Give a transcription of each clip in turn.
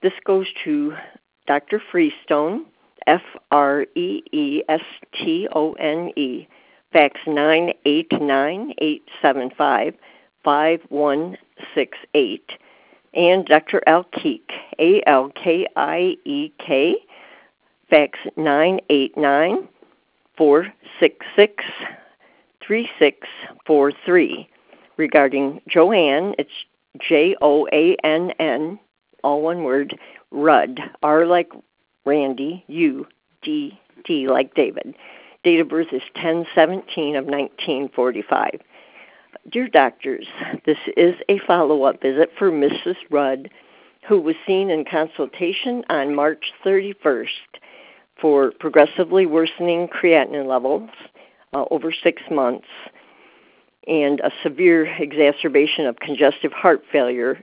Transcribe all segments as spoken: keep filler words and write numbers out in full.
This goes to Doctor Freestone, F R E E S T O N E, fax nine eight nine, eight seven five, five one six eight, and Doctor Alkeek, A L K I E K, fax nine eight nine, four six six, three six four three. Regarding Joanne, it's J O A N N, all one word, Rudd, R like Randy, U, D, D like David. Date of birth is ten seventeen of nineteen forty-five. Dear doctors, this is a follow-up visit for Missus Rudd, who was seen in consultation on March thirty-first for progressively worsening creatinine levels uh, over six months and a severe exacerbation of congestive heart failure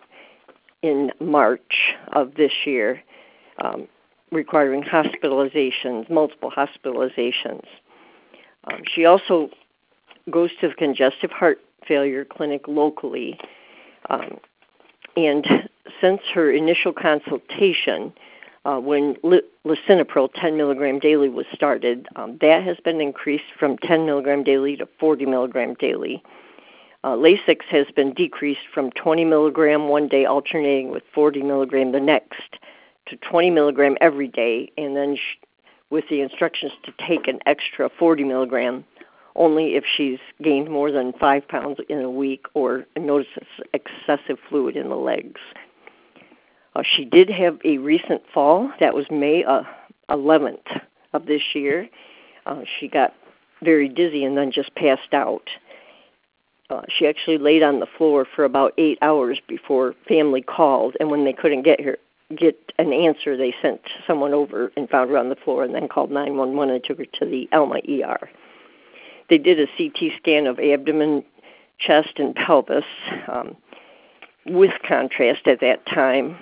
in March of this year, um, requiring hospitalizations, multiple hospitalizations. Um, she also goes to the congestive heart failure clinic locally, um, and since her initial consultation, uh, when li- lisinopril ten milligram daily was started, um, that has been increased from ten milligram daily to forty milligram daily. Uh, Lasix has been decreased from twenty milligram one day, alternating with forty milligram the next, to twenty milligram every day, and then sh- with the instructions to take an extra forty milligram only if she's gained more than five pounds in a week or notices excessive fluid in the legs. Uh, she did have a recent fall. That was May uh, eleventh of this year. Uh, she got very dizzy and then just passed out. Uh, she actually laid on the floor for about eight hours before family called, and when they couldn't get her get an answer, they sent someone over and found her on the floor and then called nine one one and took her to the Alma E R. They did a C T scan of abdomen, chest, and pelvis um, with contrast at that time.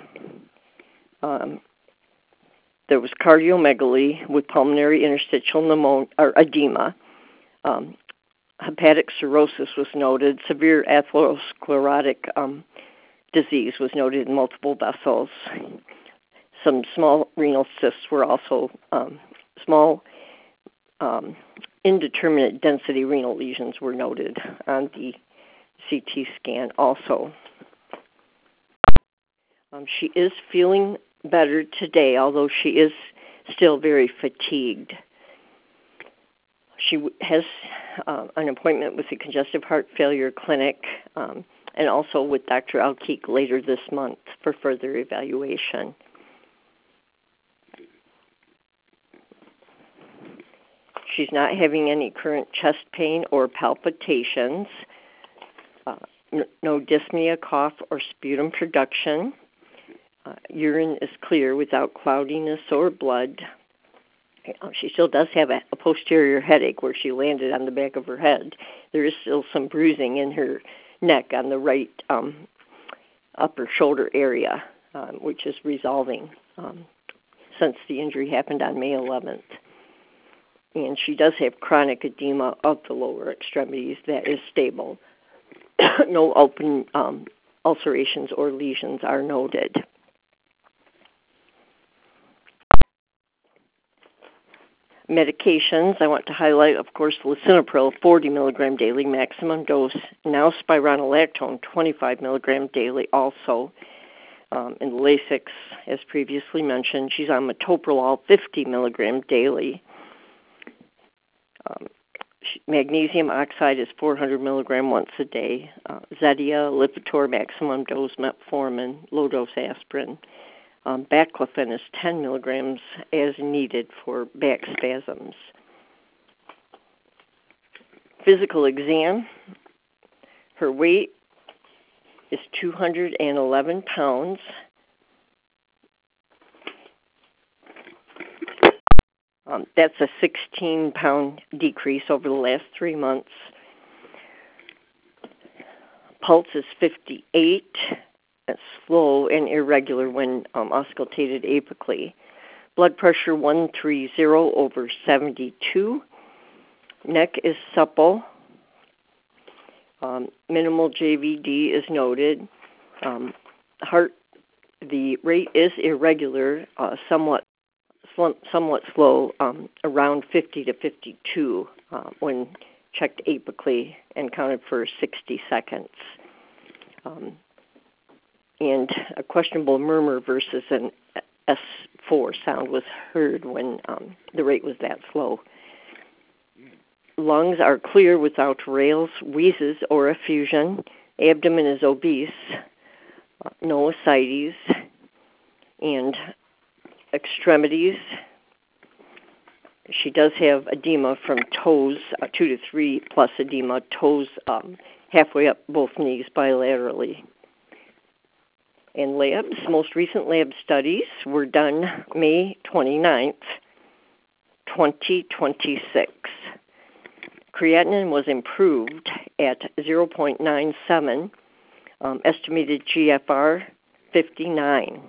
Um, there was cardiomegaly with pulmonary interstitial pneumonia, or edema. Um, hepatic cirrhosis was noted. Severe atherosclerotic um, disease was noted in multiple vessels. Some small renal cysts were also um, small um, indeterminate density renal lesions were noted on the C T scan also. Um, she is feeling better today, although she is still very fatigued. She has uh, an appointment with the Congestive Heart Failure Clinic um, and also with Doctor Alkeek later this month for further evaluation. She's not having any current chest pain or palpitations, uh, n- no dyspnea, cough, or sputum production. Uh, urine is clear without cloudiness or blood. Uh, she still does have a, a posterior headache where she landed on the back of her head. There is still some bruising in her neck on the right um, upper shoulder area, um, which is resolving um, since the injury happened on May eleventh. And she does have chronic edema of the lower extremities that is stable. No open um, ulcerations or lesions are noted. Medications, I want to highlight, of course, lisinopril, forty milligram daily maximum dose. Now spironolactone, twenty-five milligram daily also. Um, and Lasix, as previously mentioned, she's on metoprolol, fifty milligram daily. Um, magnesium oxide is four hundred milligram once a day. Uh, Zetia, Lipitor, maximum dose, metformin, low-dose aspirin. Um, baclofen is ten milligrams as needed for back spasms. Physical exam, her weight is two hundred eleven pounds. Um, that's a sixteen pound decrease over the last three months. Pulse is fifty-eight. It's slow and irregular when um, auscultated apically. Blood pressure one thirty over seventy-two. Neck is supple. Um, minimal J V D is noted. Um, heart the rate is irregular, uh, somewhat somewhat slow, um, around fifty to fifty-two uh, when checked apically and counted for sixty seconds. Um, and a questionable murmur versus an S four sound was heard when um, the rate was that slow. Lungs are clear without rales, wheezes, or effusion. Abdomen is obese, uh, no ascites, and extremities. She does have edema from toes, uh, two to three plus edema, toes um, halfway up both knees bilaterally. And labs, most recent lab studies were done May twenty-ninth, twenty twenty-six. Creatinine was improved at zero point nine seven, um, estimated G F R fifty-nine.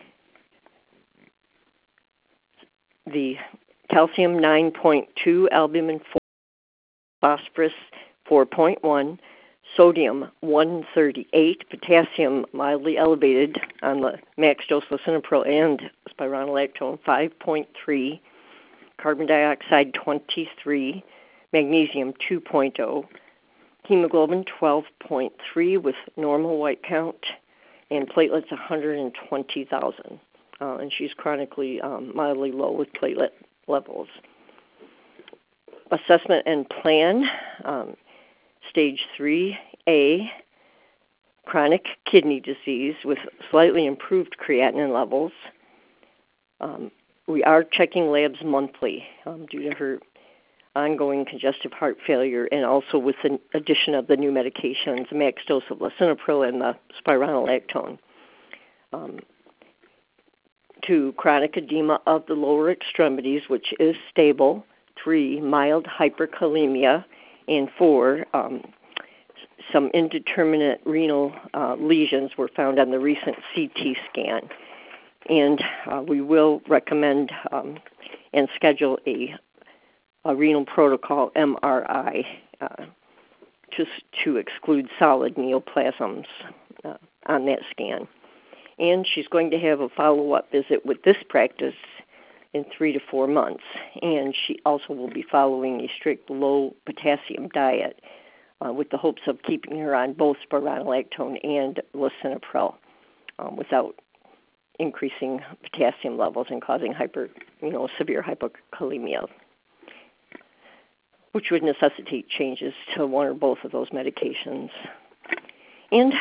The calcium nine point two, albumin four, phosphorus four point one, sodium one thirty-eight, potassium mildly elevated on the max dose lisinopril and spironolactone five point three, carbon dioxide twenty-three, magnesium two point oh, hemoglobin twelve point three with normal white count, and platelets one hundred twenty thousand. Uh, and she's chronically um, mildly low with platelet levels. Assessment and plan, um, stage three A, chronic kidney disease with slightly improved creatinine levels. Um, we are checking labs monthly um, due to her ongoing congestive heart failure, and also with the addition of the new medications, max dose of lisinopril and the spironolactone. Um, two, chronic edema of the lower extremities, which is stable. Three, mild hyperkalemia. And four, um, some indeterminate renal uh, lesions were found on the recent C T scan. And uh, we will recommend um, and schedule a, a renal protocol M R I uh, to, to exclude solid neoplasms uh, on that scan. And she's going to have a follow-up visit with this practice in three to four months. And she also will be following a strict low potassium diet uh, with the hopes of keeping her on both spironolactone and lisinopril um, without increasing potassium levels and causing hyper, you know, severe hypokalemia, which would necessitate changes to one or both of those medications. And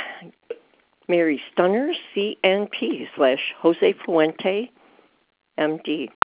Mary Stunner, C N P, slash Jose Fuente, M D.